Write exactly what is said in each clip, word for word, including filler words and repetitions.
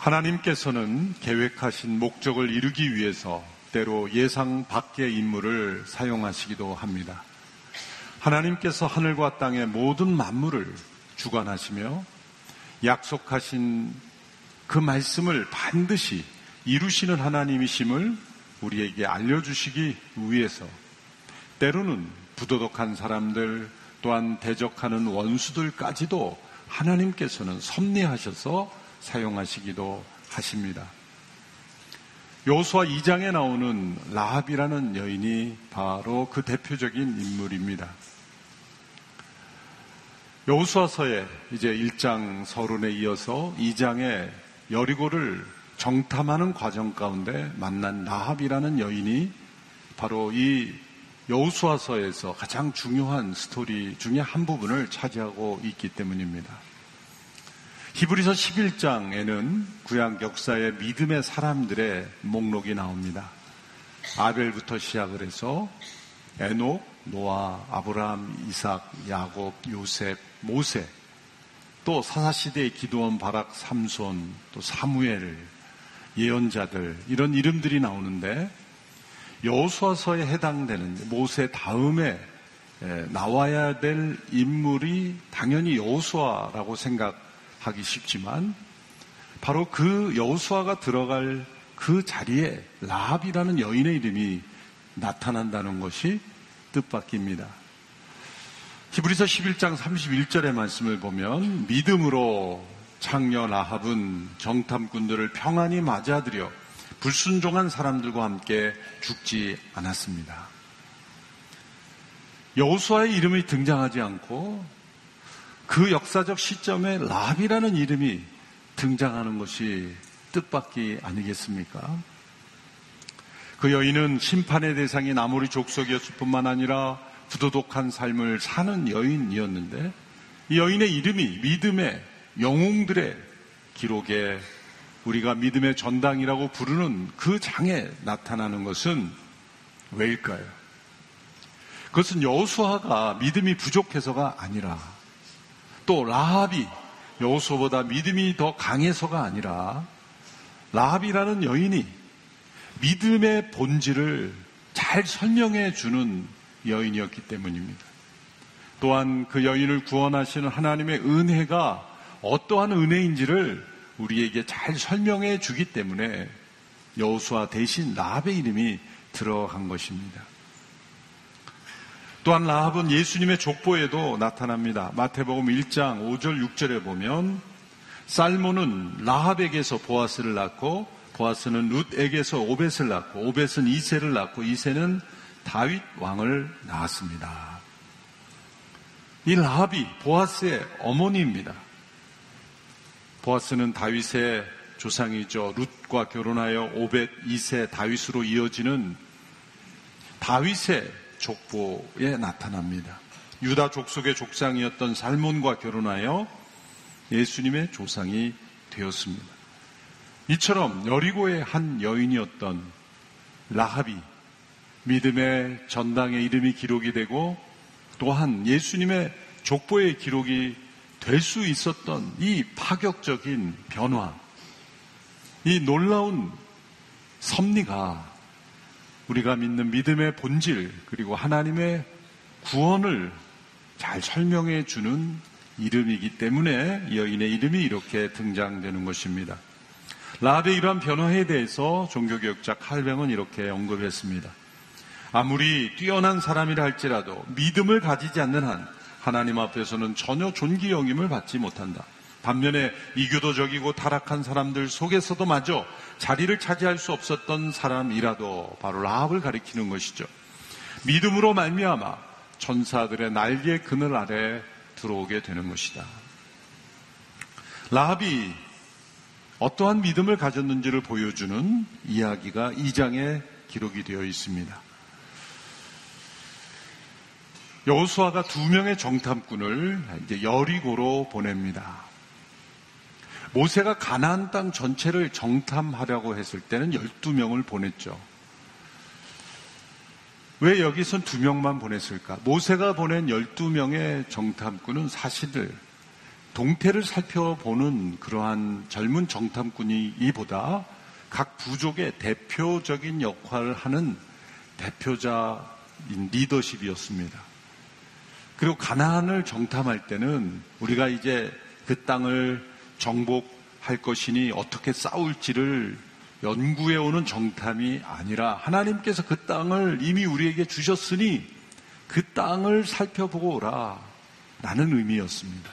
하나님께서는 계획하신 목적을 이루기 위해서 때로 예상 밖의 인물을 사용하시기도 합니다. 하나님께서 하늘과 땅의 모든 만물을 주관하시며 약속하신 그 말씀을 반드시 이루시는 하나님이심을 우리에게 알려주시기 위해서 때로는 부도덕한 사람들 또한 대적하는 원수들까지도 하나님께서는 섭리하셔서 사용하시기도 하십니다. 여호수아 이 장에 나오는 라합이라는 여인이 바로 그 대표적인 인물입니다. 여호수아서에 이제 일 장 서론에 이어서 이 장에 여리고를 정탐하는 과정 가운데 만난 라합이라는 여인이 바로 이 여호수아서에서 가장 중요한 스토리 중에 한 부분을 차지하고 있기 때문입니다. 히브리서 십일 장에는 구약 역사의 믿음의 사람들의 목록이 나옵니다. 아벨부터 시작을 해서 에녹, 노아, 아브라함, 이삭, 야곱, 요셉, 모세, 또 사사시대의 기드온, 바락, 삼손, 또 사무엘, 예언자들, 이런 이름들이 나오는데 여호수아서에 해당되는 모세 다음에 나와야 될 인물이 당연히 여호수아라고 생각하기 쉽지만 바로 그 여호수아가 들어갈 그 자리에 라합이라는 여인의 이름이 나타난다는 것이 뜻밖입니다. 히브리서 십일 장 삼십일 절의 말씀을 보면 믿음으로 창녀 라합은 정탐꾼들을 평안히 맞아들여 불순종한 사람들과 함께 죽지 않았습니다. 여호수아의 이름이 등장하지 않고 그 역사적 시점에 라합이라는 이름이 등장하는 것이 뜻밖이 아니겠습니까? 그 여인은 심판의 대상이 나무리 족속이었을 뿐만 아니라 부도덕한 삶을 사는 여인이었는데 이 여인의 이름이 믿음의 영웅들의 기록에 우리가 믿음의 전당이라고 부르는 그 장에 나타나는 것은 왜일까요? 그것은 여호수아가 믿음이 부족해서가 아니라 또 라합이 여호수아보다 믿음이 더 강해서가 아니라 라합이라는 여인이 믿음의 본질을 잘 설명해 주는 여인이었기 때문입니다. 또한 그 여인을 구원하시는 하나님의 은혜가 어떠한 은혜인지를 우리에게 잘 설명해 주기 때문에 여호수아 대신 라합의 이름이 들어간 것입니다. 또한 라합은 예수님의 족보에도 나타납니다. 마태복음 일 장 오 절 육 절에 보면 살몬은 라합에게서 보아스를 낳고 보아스는 룻에게서 오벳을 낳고 오벳은 이새를 낳고 이새는 다윗 왕을 낳았습니다. 이 라합이 보아스의 어머니입니다. 보아스는 다윗의 조상이죠. 룻과 결혼하여 오벳, 이새, 다윗으로 이어지는 다윗의 족보에 나타납니다. 유다 족속의 족장이었던 살몬과 결혼하여 예수님의 조상이 되었습니다. 이처럼 여리고의 한 여인이었던 라합이 믿음의 전당의 이름이 기록이 되고 또한 예수님의 족보의 기록이 될 수 있었던 이 파격적인 변화, 이 놀라운 섭리가 우리가 믿는 믿음의 본질 그리고 하나님의 구원을 잘 설명해 주는 이름이기 때문에 이 여인의 이름이 이렇게 등장되는 것입니다. 라합의 이러한 변화에 대해서 종교개혁자 칼뱅은 이렇게 언급했습니다. 아무리 뛰어난 사람이라 할지라도 믿음을 가지지 않는 한 하나님 앞에서는 전혀 존귀 여김을 받지 못한다. 반면에 이교도적이고 타락한 사람들 속에서도 마저 자리를 차지할 수 없었던 사람이라도 바로 라합을 가리키는 것이죠. 믿음으로 말미암아 천사들의 날개 그늘 아래 들어오게 되는 것이다. 라합이 어떠한 믿음을 가졌는지를 보여주는 이야기가 이 장에 기록이 되어 있습니다. 여호수아가 두 명의 정탐꾼을 이제 여리고로 보냅니다. 모세가 가나안 땅 전체를 정탐하려고 했을 때는 열두 명을 보냈죠. 왜 여기선 두 명만 보냈을까? 모세가 보낸 열두 명의 정탐꾼은 사실 동태를 살펴보는 그러한 젊은 정탐꾼이보다 각 부족의 대표적인 역할을 하는 대표자인 리더십이었습니다. 그리고 가나안을 정탐할 때는 우리가 이제 그 땅을 정복할 것이니 어떻게 싸울지를 연구해오는 정탐이 아니라 하나님께서 그 땅을 이미 우리에게 주셨으니 그 땅을 살펴보고 오라 라는 의미였습니다.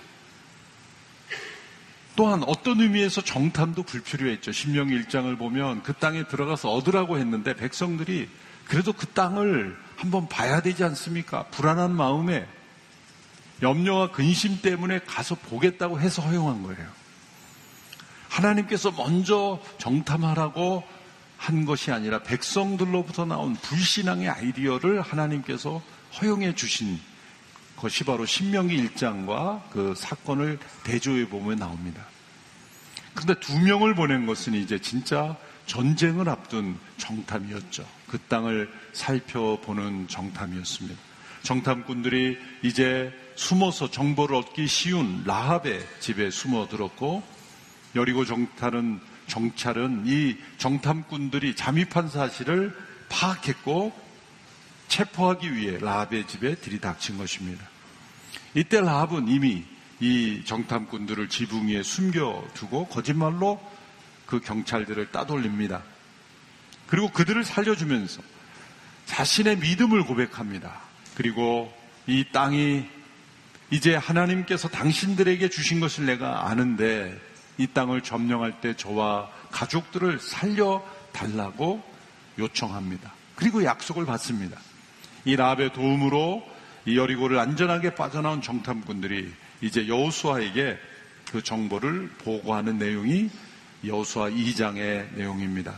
또한 어떤 의미에서 정탐도 불필요했죠. 신명기 일 장을 보면 그 땅에 들어가서 얻으라고 했는데 백성들이 그래도 그 땅을 한번 봐야 되지 않습니까? 불안한 마음에 염려와 근심 때문에 가서 보겠다고 해서 허용한 거예요. 하나님께서 먼저 정탐하라고 한 것이 아니라 백성들로부터 나온 불신앙의 아이디어를 하나님께서 허용해 주신 것이 바로 신명기 일 장과 그 사건을 대조해 보면 나옵니다. 그런데 두 명을 보낸 것은 이제 진짜 전쟁을 앞둔 정탐이었죠. 그 땅을 살펴보는 정탐이었습니다. 정탐꾼들이 이제 숨어서 정보를 얻기 쉬운 라합의 집에 숨어들었고 여리고 정찰은, 정찰은 이 정탐꾼들이 잠입한 사실을 파악했고 체포하기 위해 라합의 집에 들이닥친 것입니다. 이때 라합은 이미 이 정탐꾼들을 지붕 위에 숨겨두고 거짓말로 그 경찰들을 따돌립니다. 그리고 그들을 살려주면서 자신의 믿음을 고백합니다. 그리고 이 땅이 이제 하나님께서 당신들에게 주신 것을 내가 아는데 이 땅을 점령할 때 저와 가족들을 살려달라고 요청합니다. 그리고 약속을 받습니다. 이 라합의 도움으로 이 여리고를 안전하게 빠져나온 정탐꾼들이 이제 여호수아에게 그 정보를 보고하는 내용이 여호수아 이 장의 내용입니다.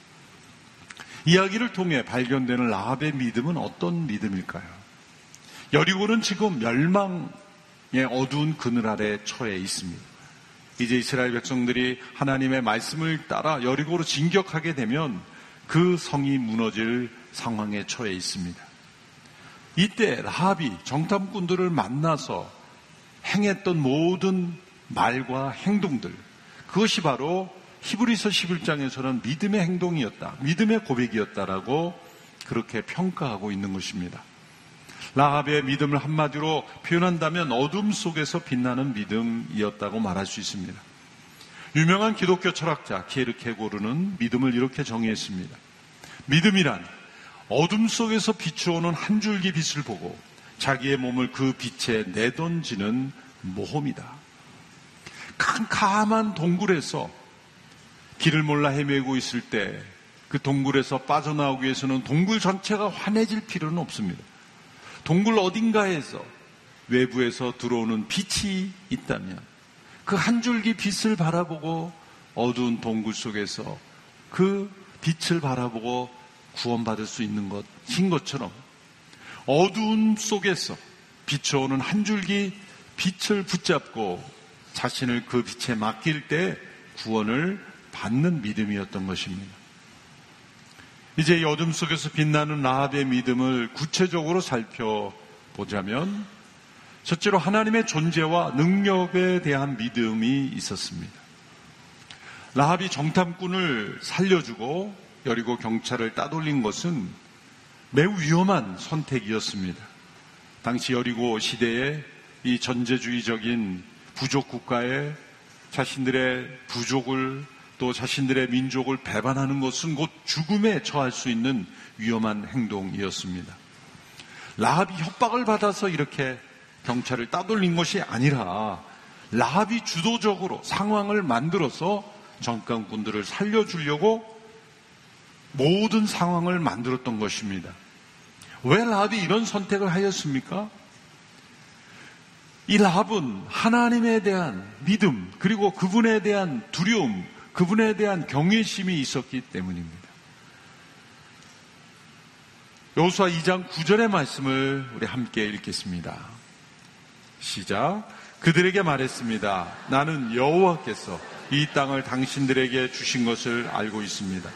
이야기를 통해 발견되는 라합의 믿음은 어떤 믿음일까요? 여리고는 지금 멸망의 어두운 그늘 아래 처해 있습니다. 이제 이스라엘 백성들이 하나님의 말씀을 따라 여리고로 진격하게 되면 그 성이 무너질 상황에 처해 있습니다. 이때 라합이 정탐꾼들을 만나서 행했던 모든 말과 행동들, 그것이 바로 히브리서 십일 장에서는 믿음의 행동이었다, 믿음의 고백이었다라고 그렇게 평가하고 있는 것입니다. 라합의 믿음을 한마디로 표현한다면 어둠 속에서 빛나는 믿음이었다고 말할 수 있습니다. 유명한 기독교 철학자 키에르케고르는 믿음을 이렇게 정의했습니다. 믿음이란 어둠 속에서 비추어오는 한 줄기 빛을 보고 자기의 몸을 그 빛에 내던지는 모험이다. 캄캄한 동굴에서 길을 몰라 헤매고 있을 때 그 동굴에서 빠져나오기 위해서는 동굴 전체가 환해질 필요는 없습니다. 동굴 어딘가에서 외부에서 들어오는 빛이 있다면 그 한 줄기 빛을 바라보고 어두운 동굴 속에서 그 빛을 바라보고 구원받을 수 있는 것인 것처럼 어두운 속에서 비춰오는 한 줄기 빛을 붙잡고 자신을 그 빛에 맡길 때 구원을 받는 믿음이었던 것입니다. 이제 이 어둠 속에서 빛나는 라합의 믿음을 구체적으로 살펴보자면 첫째로 하나님의 존재와 능력에 대한 믿음이 있었습니다. 라합이 정탐꾼을 살려주고 여리고 경찰을 따돌린 것은 매우 위험한 선택이었습니다. 당시 여리고 시대에 이 전제주의적인 부족 국가에 자신들의 부족을 또 자신들의 민족을 배반하는 것은 곧 죽음에 처할 수 있는 위험한 행동이었습니다. 라합이 협박을 받아서 이렇게 경찰을 따돌린 것이 아니라 라합이 주도적으로 상황을 만들어서 정탐꾼들을 살려주려고 모든 상황을 만들었던 것입니다. 왜 라합이 이런 선택을 하였습니까? 이 라합은 하나님에 대한 믿음 그리고 그분에 대한 두려움, 그분에 대한 경외심이 있었기 때문입니다. 여호수아 이 장 구 절의 말씀을 우리 함께 읽겠습니다. 시작. 그들에게 말했습니다. 나는 여호와께서 이 땅을 당신들에게 주신 것을 알고 있습니다.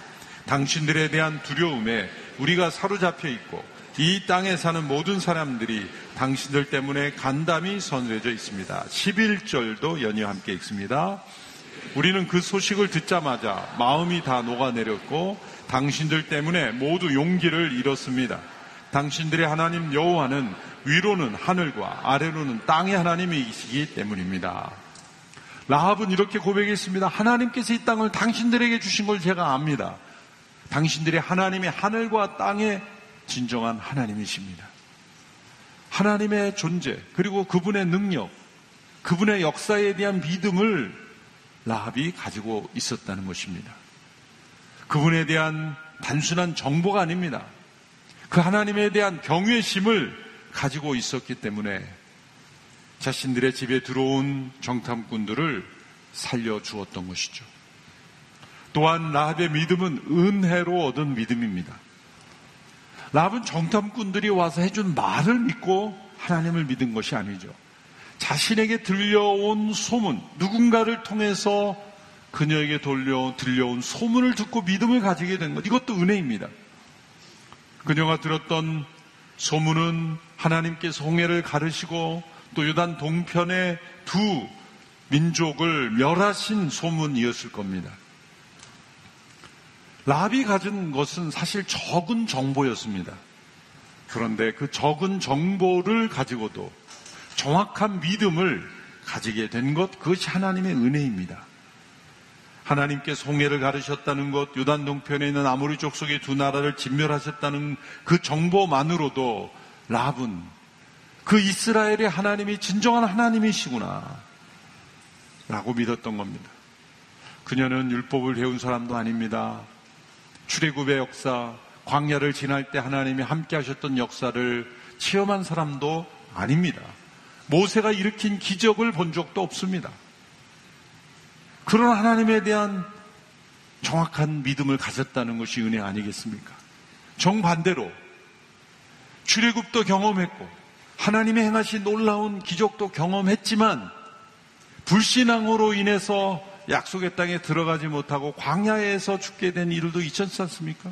당신들에 대한 두려움에 우리가 사로잡혀 있고 이 땅에 사는 모든 사람들이 당신들 때문에 간담이 서늘해져 있습니다. 십일 절도 연이어 함께 읽습니다. 우리는 그 소식을 듣자마자 마음이 다 녹아내렸고 당신들 때문에 모두 용기를 잃었습니다. 당신들의 하나님 여호와는 위로는 하늘과 아래로는 땅의 하나님이시기 때문입니다. 라합은 이렇게 고백했습니다. 하나님께서 이 땅을 당신들에게 주신 걸 제가 압니다. 당신들의 하나님의 하늘과 땅의 진정한 하나님이십니다. 하나님의 존재, 그리고 그분의 능력, 그분의 역사에 대한 믿음을 라합이 가지고 있었다는 것입니다. 그분에 대한 단순한 정보가 아닙니다. 그 하나님에 대한 경외심을 가지고 있었기 때문에 자신들의 집에 들어온 정탐꾼들을 살려주었던 것이죠. 또한 라합의 믿음은 은혜로 얻은 믿음입니다. 라합은 정탐꾼들이 와서 해준 말을 믿고 하나님을 믿은 것이 아니죠. 자신에게 들려온 소문, 누군가를 통해서 그녀에게 돌려, 들려온 소문을 듣고 믿음을 가지게 된 것, 이것도 은혜입니다. 그녀가 들었던 소문은 하나님께서 홍해를 가르시고 또 요단 동편의 두 민족을 멸하신 소문이었을 겁니다. 라합이 가진 것은 사실 적은 정보였습니다. 그런데 그 적은 정보를 가지고도 정확한 믿음을 가지게 된 것, 그것이 하나님의 은혜입니다. 하나님께서 홍해를 가르셨다는 것, 요단 동편에 있는 아모리 족속의 두 나라를 진멸하셨다는 그 정보만으로도 라합은 그 이스라엘의 하나님이 진정한 하나님이시구나 라고 믿었던 겁니다. 그녀는 율법을 배운 사람도 아닙니다. 출애굽의 역사, 광야를 지날 때 하나님이 함께 하셨던 역사를 체험한 사람도 아닙니다. 모세가 일으킨 기적을 본 적도 없습니다. 그런 하나님에 대한 정확한 믿음을 가졌다는 것이 은혜 아니겠습니까? 정반대로 출애굽도 경험했고 하나님이 행하신 놀라운 기적도 경험했지만 불신앙으로 인해서 약속의 땅에 들어가지 못하고 광야에서 죽게 된 일도 있지 않습니까?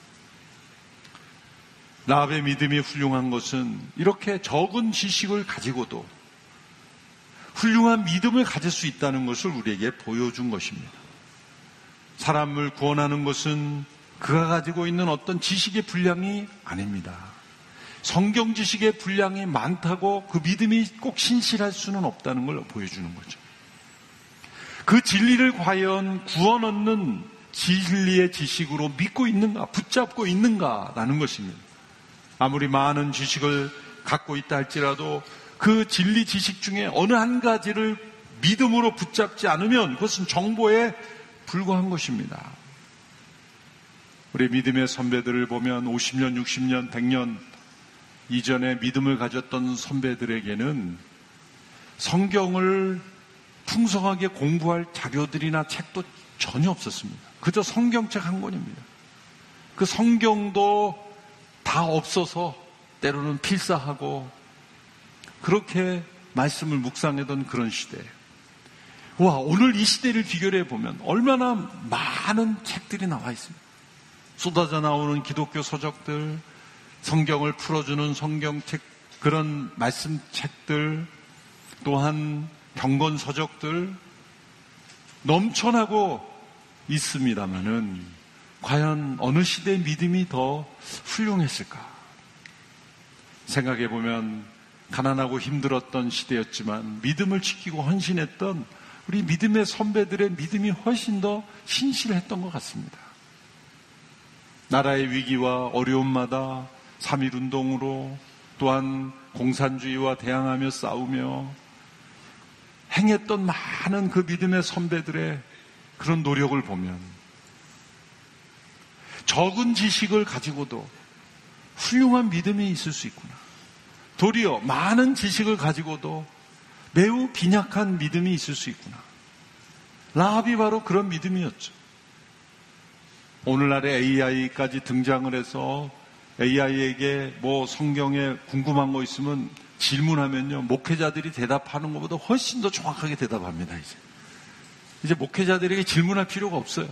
라합의 믿음이 훌륭한 것은 이렇게 적은 지식을 가지고도 훌륭한 믿음을 가질 수 있다는 것을 우리에게 보여준 것입니다. 사람을 구원하는 것은 그가 가지고 있는 어떤 지식의 분량이 아닙니다. 성경 지식의 분량이 많다고 그 믿음이 꼭 신실할 수는 없다는 걸 보여주는 거죠. 그 진리를 과연 구원 얻는 진리의 지식으로 믿고 있는가, 붙잡고 있는가라는 것입니다. 아무리 많은 지식을 갖고 있다 할지라도 그 진리 지식 중에 어느 한 가지를 믿음으로 붙잡지 않으면 그것은 정보에 불과한 것입니다. 우리 믿음의 선배들을 보면 오십 년, 육십 년, 백 년 이전에 믿음을 가졌던 선배들에게는 성경을 풍성하게 공부할 자료들이나 책도 전혀 없었습니다. 그저 성경책 한 권입니다. 그 성경도 다 없어서 때로는 필사하고 그렇게 말씀을 묵상하던 그런 시대예요. 와, 오늘 이 시대를 비교해 보면 얼마나 많은 책들이 나와 있습니다. 쏟아져 나오는 기독교 서적들, 성경을 풀어주는 성경책, 그런 말씀책들, 또한 경건 서적들 넘쳐나고 있습니다마는 과연 어느 시대의 믿음이 더 훌륭했을까? 생각해 보면 가난하고 힘들었던 시대였지만 믿음을 지키고 헌신했던 우리 믿음의 선배들의 믿음이 훨씬 더 신실했던 것 같습니다. 나라의 위기와 어려움마다 삼일 운동으로 또한 공산주의와 대항하며 싸우며 행했던 많은 그 믿음의 선배들의 그런 노력을 보면 적은 지식을 가지고도 훌륭한 믿음이 있을 수 있구나. 도리어 많은 지식을 가지고도 매우 빈약한 믿음이 있을 수 있구나. 라합이 바로 그런 믿음이었죠. 오늘날의 에이아이까지 등장을 해서 에이아이에게 뭐 성경에 궁금한 거 있으면 질문하면요, 목회자들이 대답하는 것보다 훨씬 더 정확하게 대답합니다. 이제 이제 목회자들에게 질문할 필요가 없어요.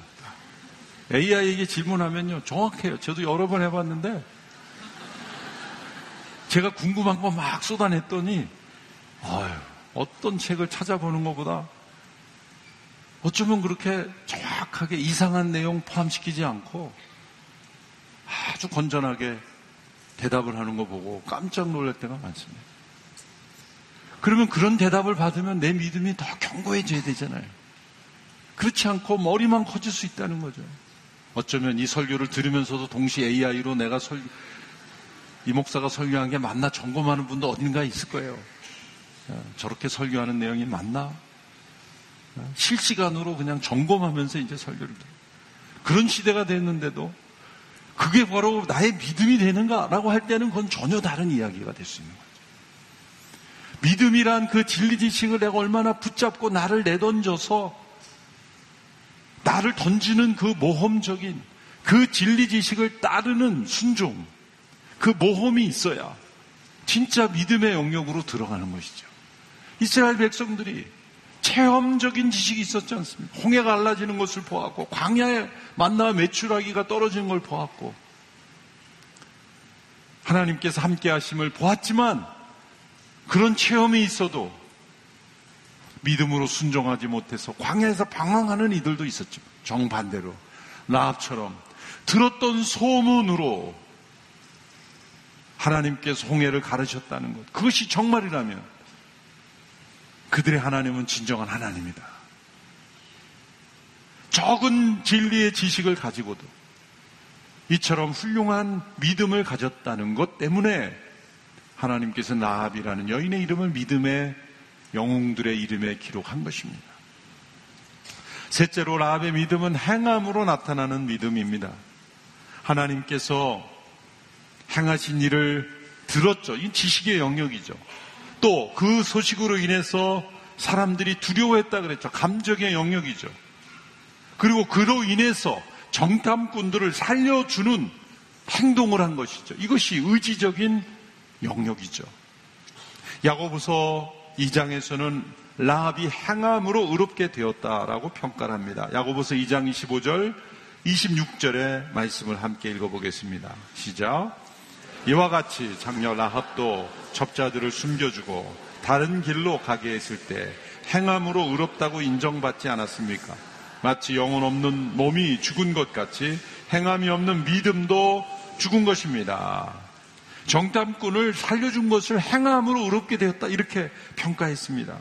에이아이에게 질문하면요 정확해요. 저도 여러 번 해봤는데 제가 궁금한 거 막 쏟아냈더니 아유, 어떤 책을 찾아보는 것보다 어쩌면 그렇게 정확하게 이상한 내용 포함시키지 않고 아주 건전하게 대답을 하는 거 보고 깜짝 놀랄 때가 많습니다. 그러면 그런 대답을 받으면 내 믿음이 더 견고해져야 되잖아요. 그렇지 않고 머리만 커질 수 있다는 거죠. 어쩌면 이 설교를 들으면서도 동시에 에이아이로 내가 설, 이 목사가 설교한 게 맞나 점검하는 분도 어딘가에 있을 거예요. 저렇게 설교하는 내용이 맞나? 실시간으로 그냥 점검하면서 이제 설교를 들어요. 그런 시대가 됐는데도 그게 바로 나의 믿음이 되는가라고 할 때는 그건 전혀 다른 이야기가 될 수 있는 거죠. 믿음이란 그 진리 지식을 내가 얼마나 붙잡고 나를 내던져서 나를 던지는 그 모험적인 그 진리 지식을 따르는 순종, 그 모험이 있어야 진짜 믿음의 영역으로 들어가는 것이죠. 이스라엘 백성들이 체험적인 지식이 있었지 않습니까? 홍해가 갈라지는 것을 보았고 광야에 만나와 메추라기가 떨어지는 걸 보았고 하나님께서 함께 하심을 보았지만 그런 체험이 있어도 믿음으로 순종하지 못해서 광야에서 방황하는 이들도 있었죠. 정반대로 라합처럼 들었던 소문으로 하나님께서 홍해를 가르셨다는 것, 그것이 정말이라면 그들의 하나님은 진정한 하나님이다. 적은 진리의 지식을 가지고도 이처럼 훌륭한 믿음을 가졌다는 것 때문에 하나님께서 라합이라는 여인의 이름을 믿음의 영웅들의 이름에 기록한 것입니다. 셋째로 라합의 믿음은 행함으로 나타나는 믿음입니다. 하나님께서 행하신 일을 들었죠. 이 지식의 영역이죠. 또 그 소식으로 인해서 사람들이 두려워했다 그랬죠. 감정의 영역이죠. 그리고 그로 인해서 정탐꾼들을 살려주는 행동을 한 것이죠. 이것이 의지적인 영역이죠. 야고보서 이 장에서는 라합이 행함으로 의롭게 되었다라고 평가를 합니다. 야고보서 이 장 이십오 절 이십육 절의 말씀을 함께 읽어보겠습니다. 시작. 이와 같이 장녀 라합도 접자들을 숨겨주고 다른 길로 가게 했을 때 행함으로 의롭다고 인정받지 않았습니까? 마치 영혼 없는 몸이 죽은 것 같이 행함이 없는 믿음도 죽은 것입니다. 정탐꾼을 살려준 것을 행함으로 의롭게 되었다, 이렇게 평가했습니다.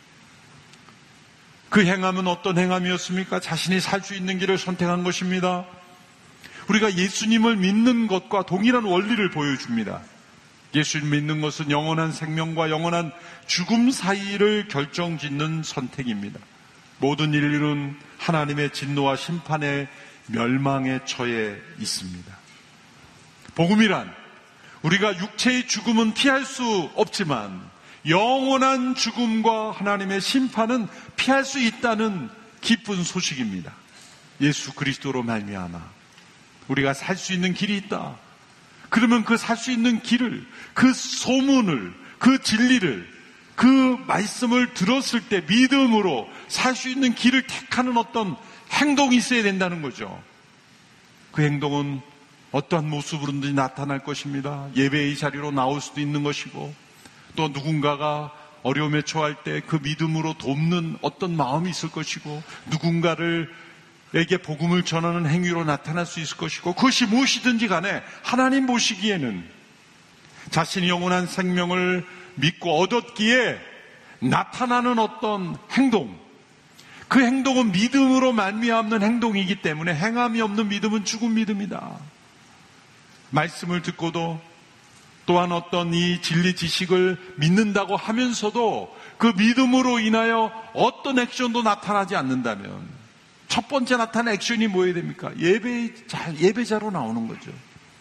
그 행함은 어떤 행함이었습니까? 자신이 살 수 있는 길을 선택한 것입니다. 우리가 예수님을 믿는 것과 동일한 원리를 보여줍니다. 예수를 믿는 것은 영원한 생명과 영원한 죽음 사이를 결정짓는 선택입니다. 모든 인류는 하나님의 진노와 심판의 멸망에 처해 있습니다. 복음이란 우리가 육체의 죽음은 피할 수 없지만 영원한 죽음과 하나님의 심판은 피할 수 있다는 기쁜 소식입니다. 예수 그리스도로 말미암아 우리가 살 수 있는 길이 있다. 그러면 그 살 수 있는 길을, 그 소문을, 그 진리를, 그 말씀을 들었을 때 믿음으로 살 수 있는 길을 택하는 어떤 행동이 있어야 된다는 거죠. 그 행동은 어떠한 모습으로든지 나타날 것입니다. 예배의 자리로 나올 수도 있는 것이고, 또 누군가가 어려움에 처할 때 그 믿음으로 돕는 어떤 마음이 있을 것이고, 누군가를 에게 복음을 전하는 행위로 나타날 수 있을 것이고, 그것이 무엇이든지 간에 하나님 보시기에는 자신이 영원한 생명을 믿고 얻었기에 나타나는 어떤 행동, 그 행동은 믿음으로 말미암는 행동이기 때문에 행함이 없는 믿음은 죽은 믿음이다. 말씀을 듣고도 또한 어떤 이 진리 지식을 믿는다고 하면서도 그 믿음으로 인하여 어떤 액션도 나타나지 않는다면 첫 번째 나타난 액션이 뭐여야 됩니까? 예배자, 예배자로 나오는 거죠.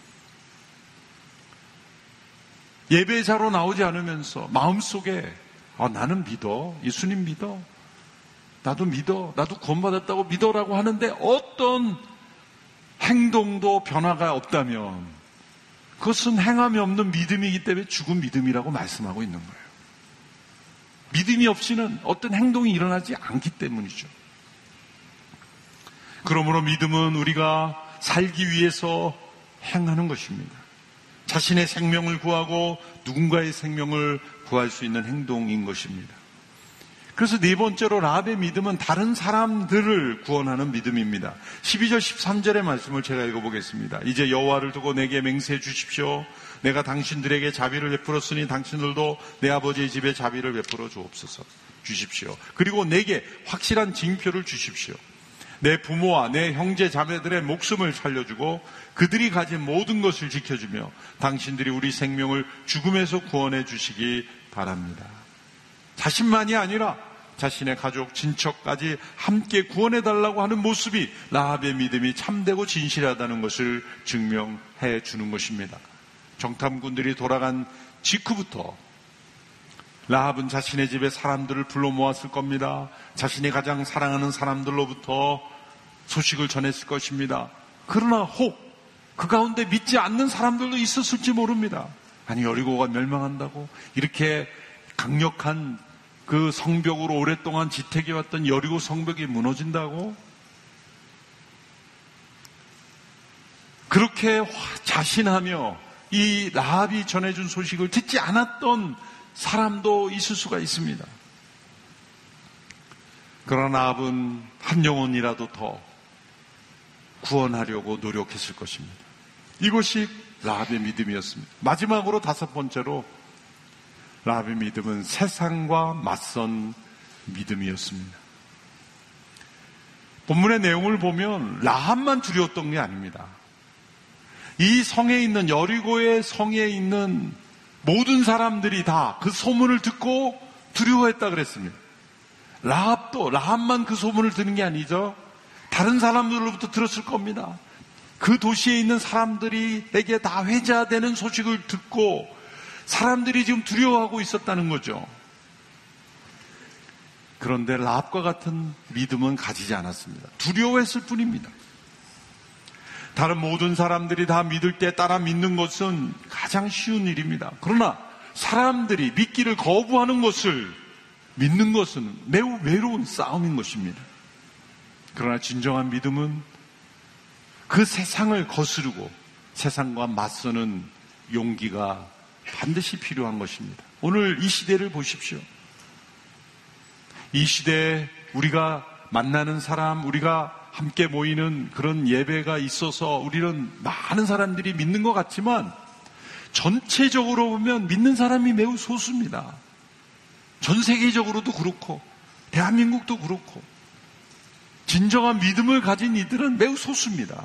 예배자로 나오지 않으면서 마음속에 아, 나는 믿어, 예수님 믿어, 나도 믿어, 나도 구원받았다고 믿어라고 하는데 어떤 행동도 변화가 없다면 그것은 행함이 없는 믿음이기 때문에 죽은 믿음이라고 말씀하고 있는 거예요. 믿음이 없이는 어떤 행동이 일어나지 않기 때문이죠. 그러므로 믿음은 우리가 살기 위해서 행하는 것입니다. 자신의 생명을 구하고 누군가의 생명을 구할 수 있는 행동인 것입니다. 그래서 네 번째로 라합의 믿음은 다른 사람들을 구원하는 믿음입니다. 십이 절 십삼 절의 말씀을 제가 읽어보겠습니다. 이제 여호와를 두고 내게 맹세해 주십시오. 내가 당신들에게 자비를 베풀었으니 당신들도 내 아버지의 집에 자비를 베풀어 주옵소서. 주십시오. 그리고 내게 확실한 징표를 주십시오. 내 부모와 내 형제 자매들의 목숨을 살려주고 그들이 가진 모든 것을 지켜주며 당신들이 우리 생명을 죽음에서 구원해 주시기 바랍니다. 자신만이 아니라 자신의 가족, 친척까지 함께 구원해달라고 하는 모습이 라합의 믿음이 참되고 진실하다는 것을 증명해 주는 것입니다. 정탐꾼들이 돌아간 직후부터 라합은 자신의 집에 사람들을 불러 모았을 겁니다. 자신이 가장 사랑하는 사람들로부터 소식을 전했을 것입니다. 그러나 혹 그 가운데 믿지 않는 사람들도 있었을지 모릅니다. 아니, 여리고가 멸망한다고? 이렇게 강력한 그 성벽으로 오랫동안 지탱해왔던 여리고 성벽이 무너진다고? 그렇게 자신하며 이 라합이 전해준 소식을 듣지 않았던 사람도 있을 수가 있습니다. 그러나 라합은 한 영혼이라도 더 구원하려고 노력했을 것입니다. 이것이 라합의 믿음이었습니다. 마지막으로 다섯 번째로 라합의 믿음은 세상과 맞선 믿음이었습니다. 본문의 내용을 보면 라합만 두려웠던 게 아닙니다. 이 성에 있는 여리고의 성에 있는 모든 사람들이 다 그 소문을 듣고 두려워했다 그랬습니다. 라합도 라합만 그 소문을 듣는 게 아니죠. 다른 사람들로부터 들었을 겁니다. 그 도시에 있는 사람들에게 다 회자되는 소식을 듣고 사람들이 지금 두려워하고 있었다는 거죠. 그런데 라합과 같은 믿음은 가지지 않았습니다. 두려워했을 뿐입니다. 다른 모든 사람들이 다 믿을 때 따라 믿는 것은 가장 쉬운 일입니다. 그러나 사람들이 믿기를 거부하는 것을 믿는 것은 매우 외로운 싸움인 것입니다. 그러나 진정한 믿음은 그 세상을 거스르고 세상과 맞서는 용기가 반드시 필요한 것입니다. 오늘 이 시대를 보십시오. 이 시대에 우리가 만나는 사람, 우리가 함께 모이는 그런 예배가 있어서 우리는 많은 사람들이 믿는 것 같지만 전체적으로 보면 믿는 사람이 매우 소수입니다. 전 세계적으로도 그렇고 대한민국도 그렇고 진정한 믿음을 가진 이들은 매우 소수입니다.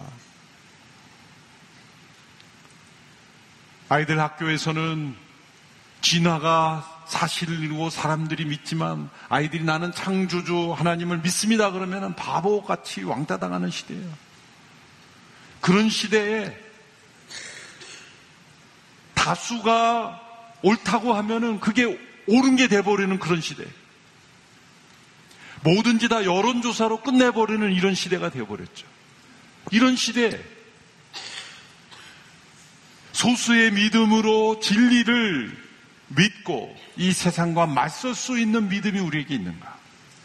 아이들 학교에서는 진화가 사실이고 사람들이 믿지만 아이들이 나는 창조주 하나님을 믿습니다 그러면 바보같이 왕따당하는 시대예요. 그런 시대에 다수가 옳다고 하면은 그게 옳은 게 돼버리는 그런 시대. 뭐든지 다 여론조사로 끝내버리는 이런 시대가 되어버렸죠. 이런 시대에 소수의 믿음으로 진리를 믿고 이 세상과 맞설 수 있는 믿음이 우리에게 있는가?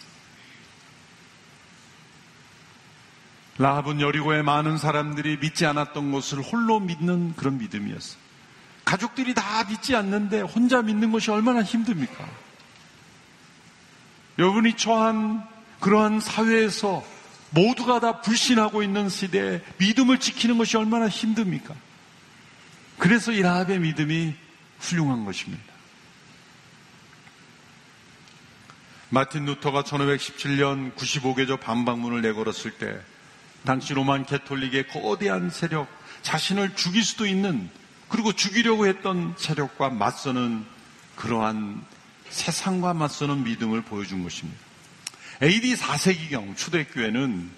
라합은 여리고의 많은 사람들이 믿지 않았던 것을 홀로 믿는 그런 믿음이었어요. 가족들이 다 믿지 않는데 혼자 믿는 것이 얼마나 힘듭니까? 여러분이 처한 그러한 사회에서 모두가 다 불신하고 있는 시대에 믿음을 지키는 것이 얼마나 힘듭니까? 그래서 이 라합의 믿음이 훌륭한 것입니다. 마틴 루터가 천오백십칠 년 구십오 개조 반박문을 내걸었을 때 당시 로만 가톨릭의 거대한 세력, 자신을 죽일 수도 있는 그리고 죽이려고 했던 세력과 맞서는 그러한 세상과 맞서는 믿음을 보여준 것입니다. 에이디 사 세기경 초대교회는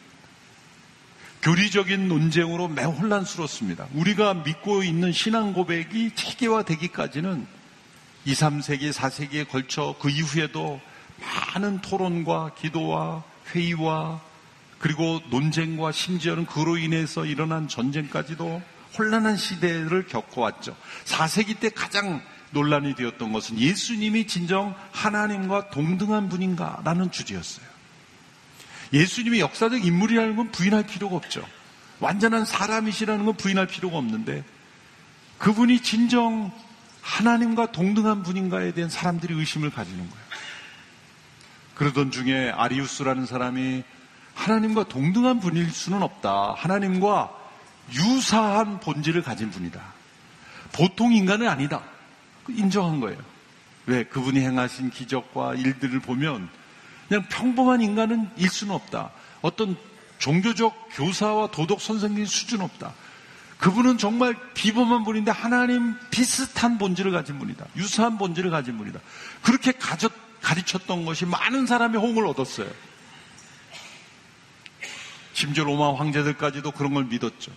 교리적인 논쟁으로 매우 혼란스럽습니다. 우리가 믿고 있는 신앙 고백이 체계화되기까지는 이, 삼 세기, 사 세기에 걸쳐 그 이후에도 많은 토론과 기도와 회의와 그리고 논쟁과 심지어는 그로 인해서 일어난 전쟁까지도 혼란한 시대를 겪어왔죠. 사 세기 때 가장 논란이 되었던 것은 예수님이 진정 하나님과 동등한 분인가라는 주제였어요. 예수님이 역사적 인물이라는 건 부인할 필요가 없죠. 완전한 사람이시라는 건 부인할 필요가 없는데 그분이 진정 하나님과 동등한 분인가에 대한 사람들이 의심을 가지는 거예요. 그러던 중에 아리우스라는 사람이 하나님과 동등한 분일 수는 없다. 하나님과 유사한 본질을 가진 분이다. 보통 인간은 아니다. 인정한 거예요. 왜? 그분이 행하신 기적과 일들을 보면 그냥 평범한 인간은 일 수는 없다. 어떤 종교적 교사와 도덕 선생님 수준 없다. 그분은 정말 비범한 분인데 하나님 비슷한 본질을 가진 분이다. 유사한 본질을 가진 분이다. 그렇게 가져, 가르쳤던 것이 많은 사람의 호응을 얻었어요. 심지어 로마 황제들까지도 그런 걸 믿었죠.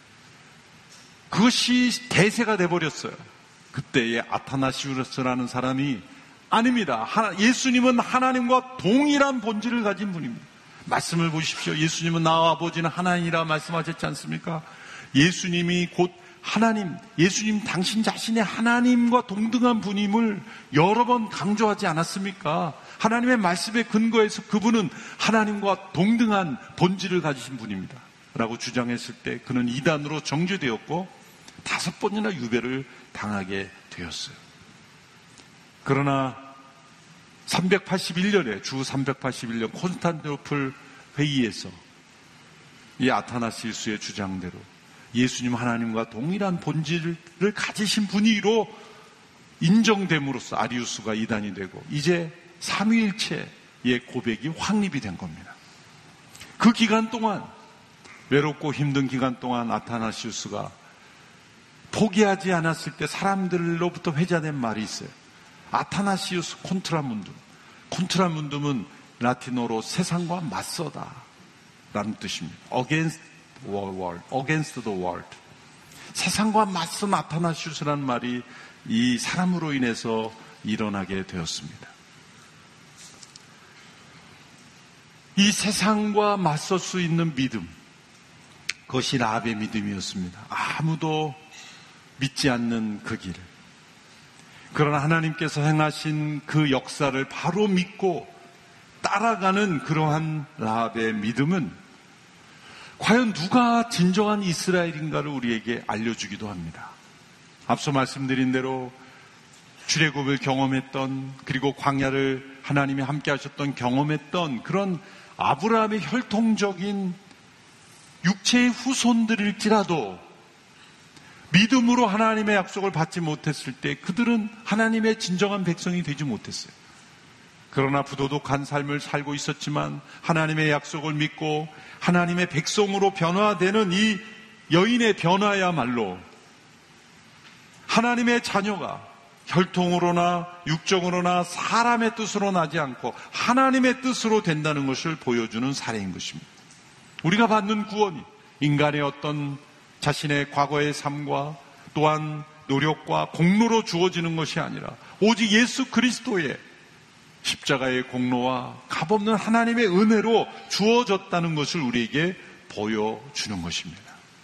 그것이 대세가 돼버렸어요. 그때의 아타나시우스라는 사람이 아닙니다. 하나, 예수님은 하나님과 동일한 본질을 가진 분입니다. 말씀을 보십시오. 예수님은 나와 아버지는 하나님이라 말씀하셨지 않습니까? 예수님이 곧 하나님, 예수님 당신 자신의 하나님과 동등한 분임을 여러 번 강조하지 않았습니까? 하나님의 말씀에 근거해서 그분은 하나님과 동등한 본질을 가지신 분입니다. 라고 주장했을 때 그는 이단으로 정죄되었고 다섯 번이나 유배를 당하게 되었어요. 그러나 삼백팔십일 년에 주 삼백팔십일 년 콘스탄티노플 회의에서 이 아타나시우스의 주장대로 예수님 하나님과 동일한 본질을 가지신 분이로 인정됨으로써 아리우스가 이단이 되고 이제 삼위일체의 고백이 확립이 된 겁니다. 그 기간 동안 외롭고 힘든 기간 동안 아타나시우스가 포기하지 않았을 때 사람들로부터 회자된 말이 있어요. 아타나시우스 콘트라문둠. 콘트라문둠은 라틴어로 세상과 맞서다 라는 뜻입니다. Against the world. Against the world. 세상과 맞선 아타나시우스라는 말이 이 사람으로 인해서 일어나게 되었습니다. 이 세상과 맞설 수 있는 믿음, 그것이 라합의 믿음이었습니다. 아무도 믿지 않는 그 길. 그러나 하나님께서 행하신 그 역사를 바로 믿고 따라가는 그러한 라합의 믿음은 과연 누가 진정한 이스라엘인가를 우리에게 알려주기도 합니다. 앞서 말씀드린 대로 출애굽을 경험했던, 그리고 광야를 하나님이 함께 하셨던 경험했던 그런 아브라함의 혈통적인 육체의 후손들일지라도 믿음으로 하나님의 약속을 받지 못했을 때 그들은 하나님의 진정한 백성이 되지 못했어요. 그러나 부도덕한 삶을 살고 있었지만 하나님의 약속을 믿고 하나님의 백성으로 변화되는 이 여인의 변화야말로 하나님의 자녀가 혈통으로나 육정으로나 사람의 뜻으로 나지 않고 하나님의 뜻으로 된다는 것을 보여주는 사례인 것입니다. 우리가 받는 구원이 인간의 어떤 자신의 과거의 삶과 또한 노력과 공로로 주어지는 것이 아니라 오직 예수 그리스도의 십자가의 공로와 값없는 하나님의 은혜로 주어졌다는 것을 우리에게 보여주는 것입니다.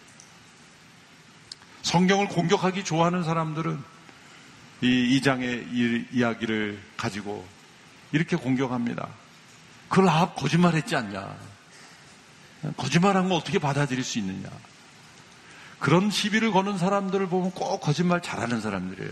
성경을 공격하기 좋아하는 사람들은 이 이 장의 이야기를 가지고 이렇게 공격합니다. 그 라합 거짓말했지 않냐? 거짓말한 거 어떻게 받아들일 수 있느냐? 그런 시비를 거는 사람들을 보면 꼭 거짓말 잘하는 사람들이에요.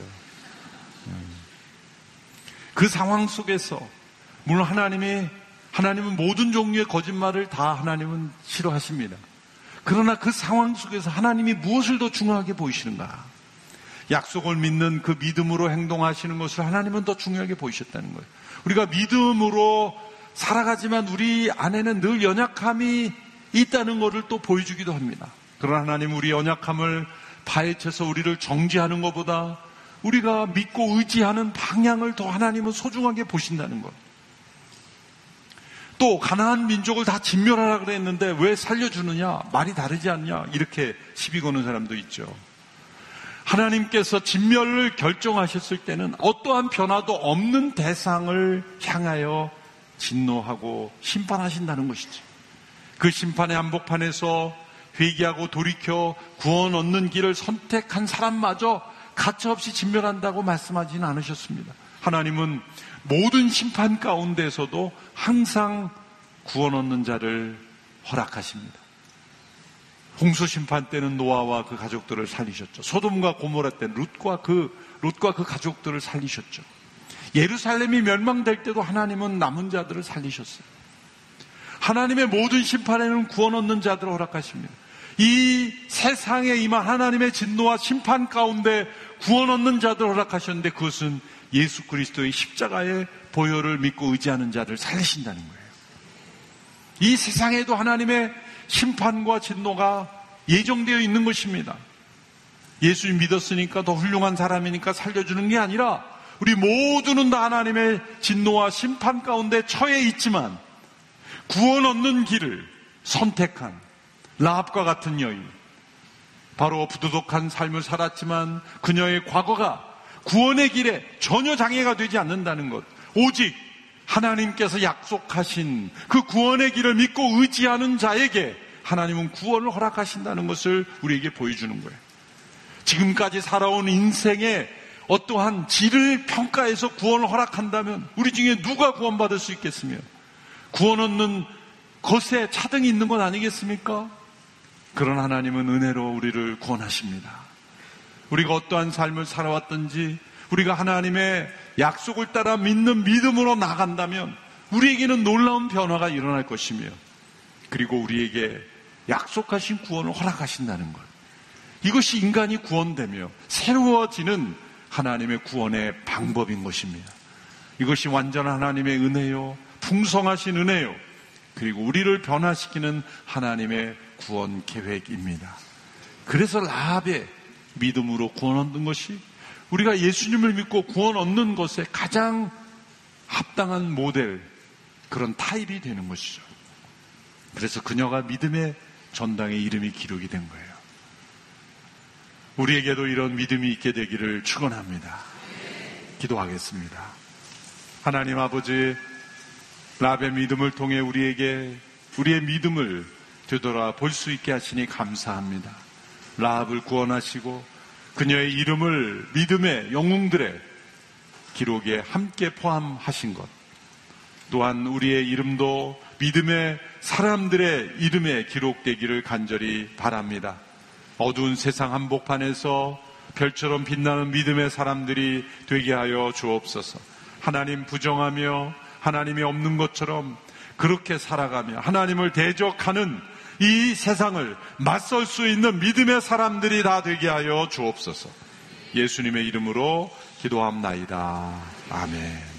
그 상황 속에서 물론 하나님이 하나님은 모든 종류의 거짓말을 다 하나님은 싫어하십니다. 그러나 그 상황 속에서 하나님이 무엇을 더 중요하게 보이시는가? 약속을 믿는 그 믿음으로 행동하시는 것을 하나님은 더 중요하게 보이셨다는 거예요. 우리가 믿음으로 살아가지만 우리 안에는 늘 연약함이 있다는 것을 또 보여주기도 합니다. 그러나 하나님 우리 연약함을 파헤쳐서 우리를 정죄하는 것보다 우리가 믿고 의지하는 방향을 더 하나님은 소중하게 보신다는 것. 또 가나안 민족을 다 진멸하라 그랬는데 왜 살려주느냐? 말이 다르지 않냐? 이렇게 시비 거는 사람도 있죠. 하나님께서 진멸을 결정하셨을 때는 어떠한 변화도 없는 대상을 향하여 진노하고 심판하신다는 것이죠. 그 심판의 한복판에서 회개하고 돌이켜 구원 얻는 길을 선택한 사람마저 가차없이 진멸한다고 말씀하지는 않으셨습니다. 하나님은 모든 심판 가운데서도 항상 구원 얻는 자를 허락하십니다. 홍수 심판 때는 노아와 그 가족들을 살리셨죠. 소돔과 고모라 때는 룻과 그 룻과 그 가족들을 살리셨죠. 예루살렘이 멸망될 때도 하나님은 남은 자들을 살리셨어요. 하나님의 모든 심판에는 구원 얻는 자들을 허락하십니다. 이 세상에 임한 하나님의 진노와 심판 가운데 구원 얻는 자들을 허락하셨는데, 그것은 예수 그리스도의 십자가의 보혈을 믿고 의지하는 자를 살리신다는 거예요. 이 세상에도 하나님의 심판과 진노가 예정되어 있는 것입니다. 예수님 믿었으니까 더 훌륭한 사람이니까 살려주는 게 아니라, 우리 모두는 다 하나님의 진노와 심판 가운데 처해 있지만 구원 얻는 길을 선택한 라합과 같은 여인, 바로 부도덕한 삶을 살았지만 그녀의 과거가 구원의 길에 전혀 장애가 되지 않는다는 것, 오직 하나님께서 약속하신 그 구원의 길을 믿고 의지하는 자에게 하나님은 구원을 허락하신다는 것을 우리에게 보여주는 거예요. 지금까지 살아온 인생의 어떠한 질을 평가해서 구원을 허락한다면 우리 중에 누가 구원받을 수 있겠으며, 구원 얻는 것에 차등이 있는 건 아니겠습니까? 그런 하나님은 은혜로 우리를 구원하십니다. 우리가 어떠한 삶을 살아왔든지 우리가 하나님의 약속을 따라 믿는 믿음으로 나간다면 우리에게는 놀라운 변화가 일어날 것이며, 그리고 우리에게 약속하신 구원을 허락하신다는 것, 이것이 인간이 구원되며 새로워지는 하나님의 구원의 방법인 것입니다. 이것이 완전한 하나님의 은혜요, 풍성하신 은혜요, 그리고 우리를 변화시키는 하나님의 구원 계획입니다. 그래서 라합의 믿음으로 구원 얻는 것이 우리가 예수님을 믿고 구원 얻는 것에 가장 합당한 모델, 그런 타입이 되는 것이죠. 그래서 그녀가 믿음의 전당에 이름이 기록이 된 거예요. 우리에게도 이런 믿음이 있게 되기를 축원합니다. 기도하겠습니다. 하나님 아버지, 라합의 믿음을 통해 우리에게 우리의 믿음을 되돌아 볼 수 있게 하시니 감사합니다. 라합을 구원하시고 그녀의 이름을 믿음의 영웅들의 기록에 함께 포함하신 것, 또한 우리의 이름도 믿음의 사람들의 이름에 기록되기를 간절히 바랍니다. 어두운 세상 한복판에서 별처럼 빛나는 믿음의 사람들이 되게 하여 주옵소서. 하나님 부정하며 하나님이 없는 것처럼 그렇게 살아가며 하나님을 대적하는 이 세상을 맞설 수 있는 믿음의 사람들이 다 되게 하여 주옵소서. 예수님의 이름으로 기도합나이다. 아멘.